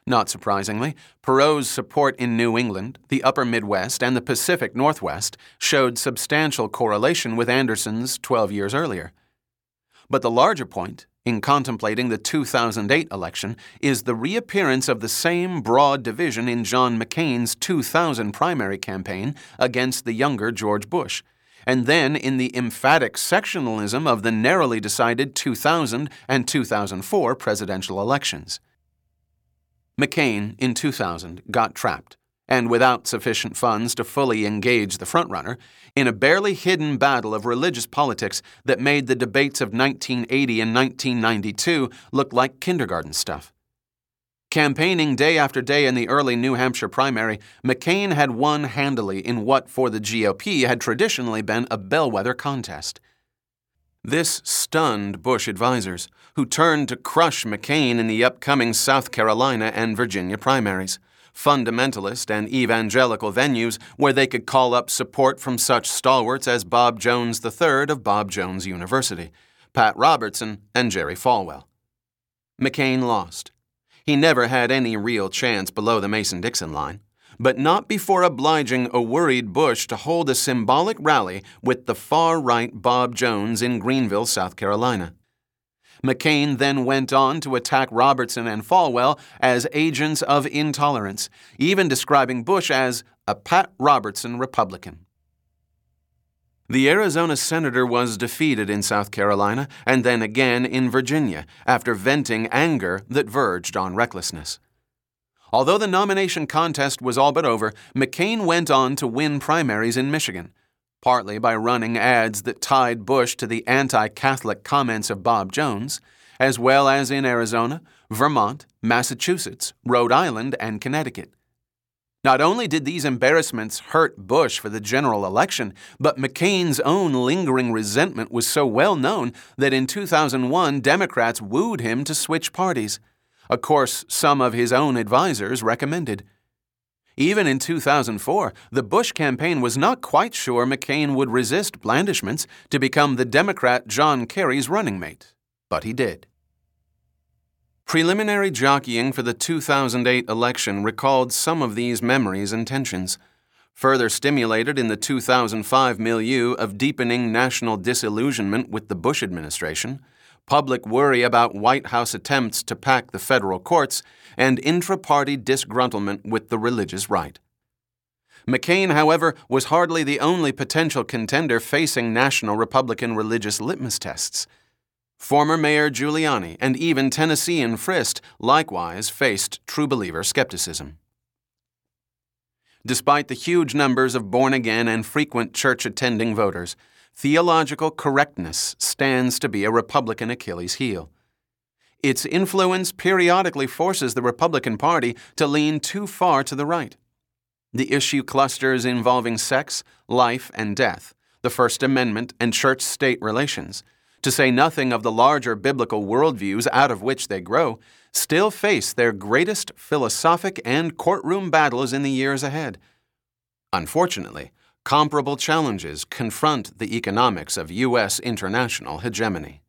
Not surprisingly, Perot's support in New England, the upper Midwest, and the Pacific Northwest showed substantial correlation with Anderson's 12 years earlier. But the larger point, in contemplating the 2008 election, is the reappearance of the same broad division in John McCain's 2000 primary campaign against the younger George Bush, and then in the emphatic sectionalism of the narrowly decided 2000 and 2004 presidential elections. McCain, in 2000, got trapped, and without sufficient funds to fully engage the frontrunner, in a barely hidden battle of religious politics that made the debates of 1980 and 1992 look like kindergarten stuff. Campaigning day after day in the early New Hampshire primary, McCain had won handily in what for the GOP had traditionally been a bellwether contest. This stunned Bush advisers, who turned to crush McCain in the upcoming South Carolina and Virginia primaries, fundamentalist and evangelical venues where they could call up support from such stalwarts as Bob Jones III of Bob Jones University, Pat Robertson, and Jerry Falwell. McCain lost. He never had any real chance below the Mason-Dixon line, but not before obliging a worried Bush to hold a symbolic rally with the far-right Bob Jones in Greenville, South Carolina. McCain then went on to attack Robertson and Falwell as agents of intolerance, even describing Bush as a Pat Robertson Republican. The Arizona senator was defeated in South Carolina and then again in Virginia after venting anger that verged on recklessness. Although the nomination contest was all but over, McCain went on to win primaries in Michigan, partly by running ads that tied Bush to the anti-Catholic comments of Bob Jones, as well as in Arizona, Vermont, Massachusetts, Rhode Island, and Connecticut. Not only did these embarrassments hurt Bush for the general election, but McCain's own lingering resentment was so well known that in 2001 Democrats wooed him to switch parties, a course some of his own advisers recommended. Even in 2004, the Bush campaign was not quite sure McCain would resist blandishments to become the Democrat John Kerry's running mate, but he did. Preliminary jockeying for the 2008 election recalled some of these memories and tensions, further stimulated in the 2005 milieu of deepening national disillusionment with the Bush administration, public worry about White House attempts to pack the federal courts, and intra-party disgruntlement with the religious right. McCain, however, was hardly the only potential contender facing national Republican religious litmus tests. Former Mayor Giuliani and even Tennessean Frist likewise faced true believer skepticism. Despite the huge numbers of born-again and frequent church-attending voters, theological correctness stands to be a Republican Achilles heel. Its influence periodically forces the Republican Party to lean too far to the right. The issue clusters involving sex, life, and death, the First Amendment, and church-state relations, to say nothing of the larger biblical worldviews out of which they grow, still face their greatest philosophic and courtroom battles in the years ahead. Unfortunately, comparable challenges confront the economics of U.S. international hegemony.